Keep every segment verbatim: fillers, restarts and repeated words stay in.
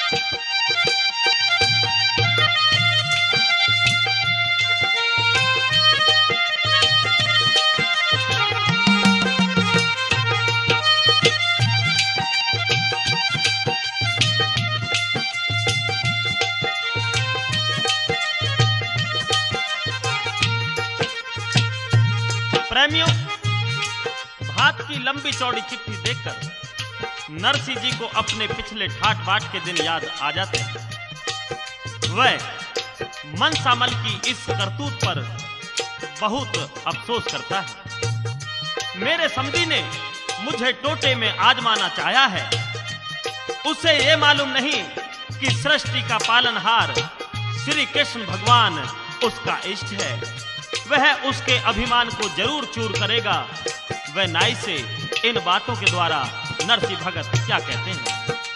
प्रेमियों, भात की लंबी चौड़ी चिट्ठी देखकर नरसी जी को अपने पिछले ठाट बाट के दिन याद आ जाते हैं। वह मनसामल की इस करतूत पर बहुत अफसोस करता है। मेरे समधी ने मुझे टोटे में आजमाना चाहा है। उसे ये मालूम नहीं कि सृष्टि का पालनहार श्री कृष्ण भगवान उसका इष्ट है। वह उसके अभिमान को जरूर चूर करेगा। वह नाई से इन बातों के द्वारा नरसी भगत क्या कहते हैं।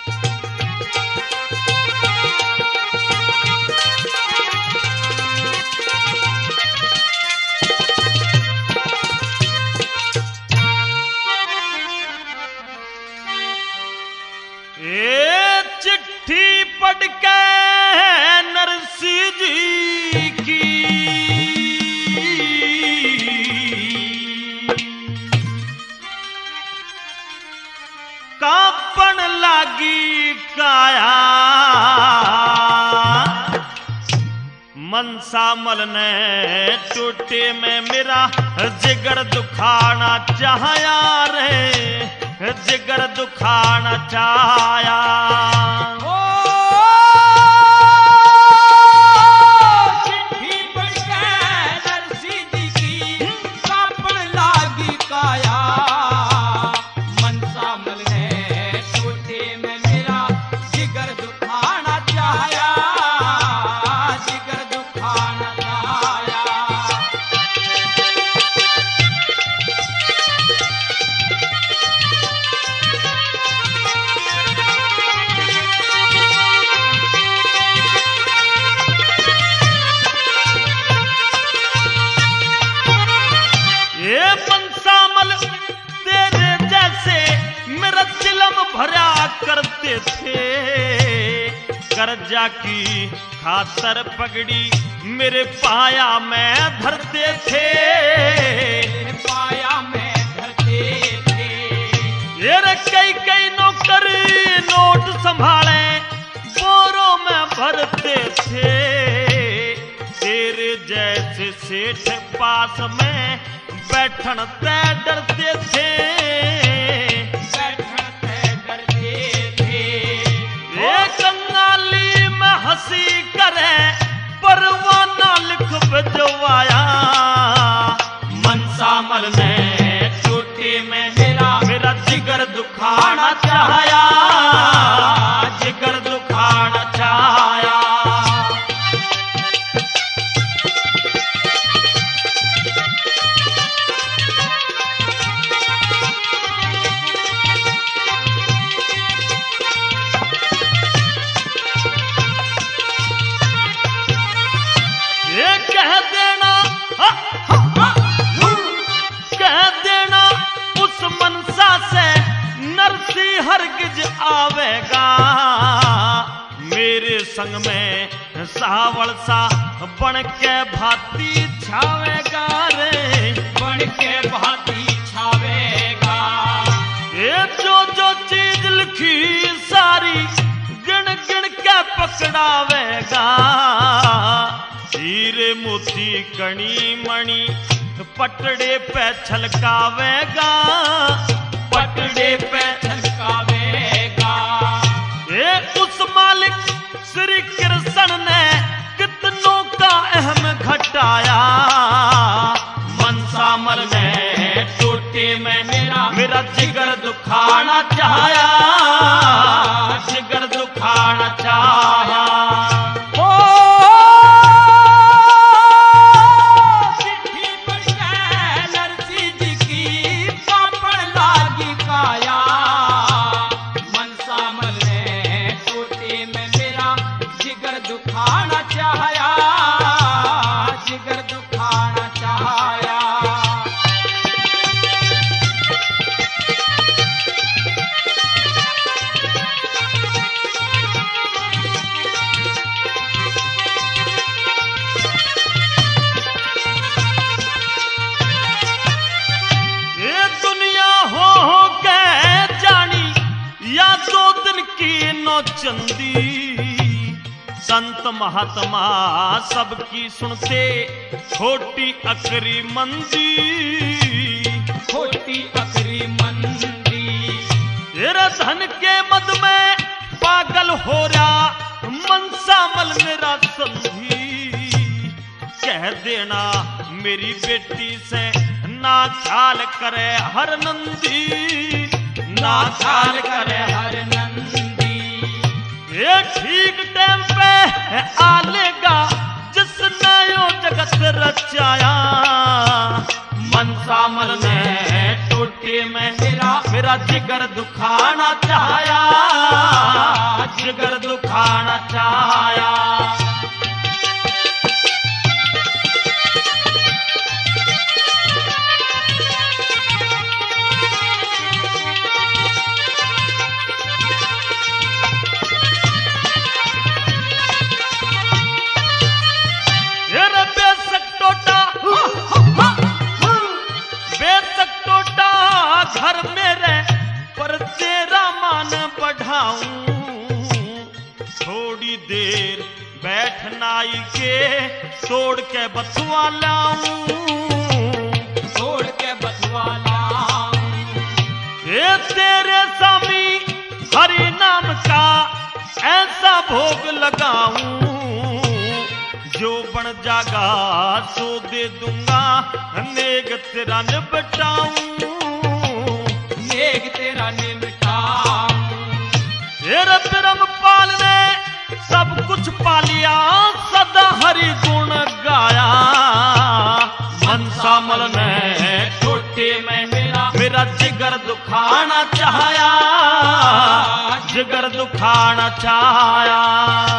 ये चिट्ठी पढ़ के नरसी जी की कांपन लागी काया। मनसामल ने टूटे में मेरा जिगर दुखाना चाहया रे, जिगर दुखाना चाहया। भरा करते थे कर्जा की खातर पगड़ी मेरे पाया में धरते थे, पाया में धरते थे। ये रे कई कई नौकर नोट संभाले बोरों में भरते थे। तेरे जैसे सेठ पास में बैठन तय डरते थे, कंगाली में हंसी करे परवाना लिख भिजवाया। मनसामल ने टूटे में मेरा मेरा जिगर दुखाना चाहया, जिगर दुखाना चाहया। कह देना हा, हा, हा, कह देना उस मनसा से नरसी हरगिज आवेगा। मेरे संग में सावल सा बन के भांति छावेगा रे, बन के भांति छावेगा। ये जो जो चीज लिखी सारी गिन गिन के पकड़ावेगा। हीरे मोती कणी मणि पटड़े पे छलकावेगा, पटड़े पे छलकावेगा। ये उस मालिक श्री कृष्ण ने कितनों का अहम घटाया। मनसामल ने टूटे में मेरा मेरा जिगर दुखाना चाहया, जिगर दुखाना चाहया। की नौचंदी, संत महात्मा सबकी सुनते खोटी अकरी मंदी, खोटी अकरी मंदी। तेरे धन के मद में पागल हो रहा मनसामल मेरा संधी, कह देना मेरी बेटी से ना ख्याल करे हर नंदी, ना ख्याल करे हर नंदी। ये ठीक टाइम पे आलेगा जिसने यो जगत रचाया, मनसामल ने टोटे में मेरा मेरा जिगर दुखाना चाया, जिगर दुखाना चाया। घर मेरे पर तेरा मान बढ़ाऊं, थोड़ी देर बैठनाई के तोड़ के बथुआ लाऊं, तोड़ के बथुआ लाऊं। ये तेरे स्वामी हरि नाम का ऐसा भोग लगाऊं, जो बन जागा सो दे दूंगा नेग तेरा निपटाऊं, नेग तेरा निपटाऊं। तेरे ब्रह्मपाल ने सब कुछ पा लिया, सदा हरि गुण गाया, मनसामल ने छोटे में मेरा मेरा जिगर दुखाना चाहया, जिगर दुखाना चाहया।